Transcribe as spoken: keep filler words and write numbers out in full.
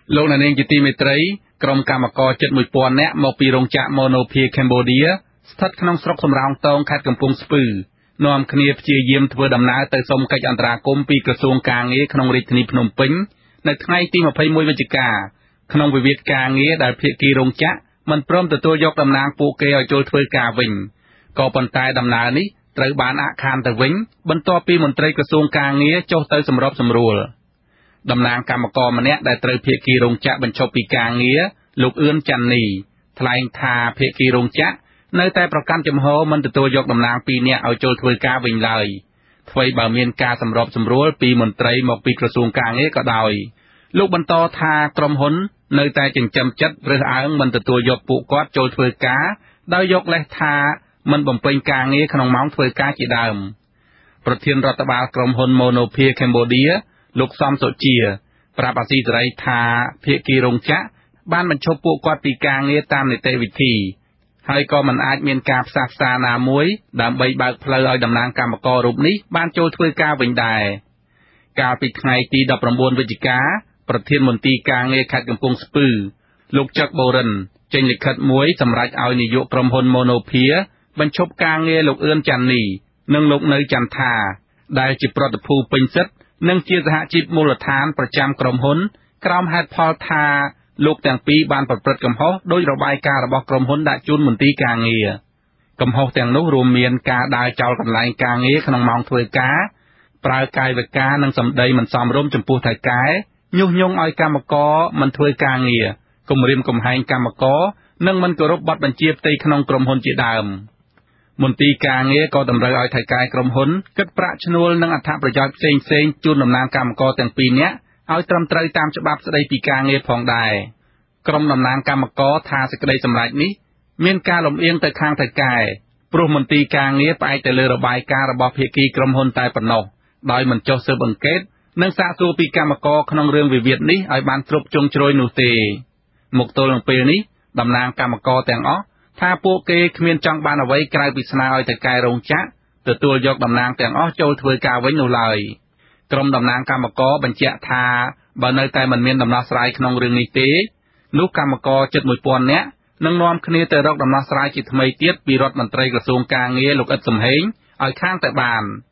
លោកអ្នកនាងជាទីមេត្រីក្រុមកម្មករជិតមួយពាន់នាក់មកពីរោងចក្រ Monopia Cambodia ស្ថិតក្នុងស្រុកសំរោងទងខេត្តកំពង់ស្ពឺនាំគ្នាព្យាយាមធ្វើដំណើរទៅសុំកិច្ចអន្តរាគមន៍ពីក្រសួងការងារក្នុងរាជធានីភ្នំពេញនៅថ្ងៃទីម្ភៃមួយវិច្ឆិកាក្នុងវិវាទការងារដែលភាគីរោងចក្រមិនព្រមទទួលយកតំណាងពួកគេឲ្យចូលធ្វើការវិញក៏ប៉ុន្តែដំណើរនេះត្រូវបានអាក់ខានទៅវិញបន្ទាប់ពីមន្ត្រីក្រសួងការងារចុះទៅសម្របសម្រួលតំណាងកម្មករម្នាក់ដែលត្រូវភាគីរោងចក្របញ្ឈប់ពីការងារលោកអឿនច័ន្ទនីថ្លែងថាភាគីរោងចក្រនៅតែប្រកាន់ជំហរមិនទទួលយកតំណាងពីរនាក់ឲ្យចូលធ្វើការវិញឡើយថ្មីបើមានការសម្របសម្រួលពីមន្ត្រីមកពីក្រសួងការងារក៏ដោយលោកបន្តថាក្រុមហ៊ុននៅតែចិញ្ចឹមចិត្តរើសអើងមិនទទួលយកពួកគាត់ចូលធ្វើការដោយយកលេសថាមិនបំពេញការងារក្នុងម៉ោងធ្វើការជាដើមប្រធានរដ្ឋបាលក្រុមហ៊ុន Monopia Cambodia លោកសំសុជាប្រាប់អាស៊ីសេរីថាភាគីរោងចក្របានបញ្ឈប់ពួកគាត់ពីការងារតាមនីតិវិធីហើយក៏មិនអាចមានការផ្សះផ្សាណាមួយដើម្បីបើកផ្លូវឲ្យតំណាងកម្មកររូបនេះបានចូលធ្វើការវិញដែរកាលពីថ្ងៃទីដប់ប្រាំបួនវិច្ឆិកាប្រធានមន្ទីរការងារខេត្តកំពង់ស្ពឺលោកចឹកបូរិនចេញលិខិតមួយសម្រេចឲ្យនាយកក្រុមហ៊ុន Monopia បញ្ឈប់ការងារលោកអឿនច័ន្ទនីនិងលោកនៅច័ន្ទថាដែលជាប្រតិភូពេញសិទ្ធិនិងជាសហជីពមូលដ្ឋានប្រចាំក្រុមហ៊ុនក្រោមហេតុផលថាលោកទាំងពីរបានប្រព្រឹត្តកំហុសដោយរបាយការណ៍របស់ក្រុមហ៊ុនដាក់ជូនមន្ទីរការងារកំហុសទាំងនោះរួមមានការដើរចោលកន្លែងការងារក្នុងម៉ោងធ្វើការប្រើកាយវិការនិងសម្ដីមិនសមរម្យចំពោះថៅកែញុះញង់ឲ្យកម្មករមិនធ្វើការងារគំរាមកំហែងកម្មករនិងមិនគោរពបទបញ្ជាផ្ទៃក្នុងក្រុមហ៊ុនជាដើមមន្ទីរការងារក៏តម្រូវឲ្យថៅកែក្រុមហ៊ុនគិតប្រាក់ឈ្នួលនិងអត្ថប្រយោជន៍ផ្សេងផ្សេងជូនតំណាងកម្មករទាំងពីរនាក់ឲ្យត្រឹមត្រូវតាមច្បាប់ស្តីពីការងារផងដែរក្រុមតំណាងកម្មករថាសេចក្តីសម្រេចនេះមានការលំអៀងទៅខាងថៅកែព្រោះមន្ទីរការងារផ្អែកទៅលើរបាយការណ៍របស់ភាគីក្រុមហ៊ុនតែប៉ុណ្ណោះដោយមិនចុះស៊ើបអង្កេតនិងសាកសួរពីកម្មករក្នុងរឿងវិវាទនេះឲ្យបានគ្រប់ជ្រុងជ្រោយនោះទេមកទល់នឹងពេលនេះតំណាងកម្មករទាំងអស់ថាពួកគេគ្មានចង់បានអ្វីក្រៅពីស្នើឲ្យថៅកែរោងចក្រទទួលយកតំណាងទាំងអស់ចូលធ្វើការវិញនោះឡើយក្រុមតំណាងកម្មករបញ្ជាក់ថាបើនៅតែមិនមានដំណោះស្រាយក្នុងរឿងនេះទេនោះកម្មករជិតមួយពាន់នាក់នឹងនាំគ្នាទៅរកដំណោះស្រាយជាថ្មីទៀតពីរដ្ឋមន្ត្រីក្រសួងការងារលោកអ៊ិតសំហេងឲ្យខាងទៅបាន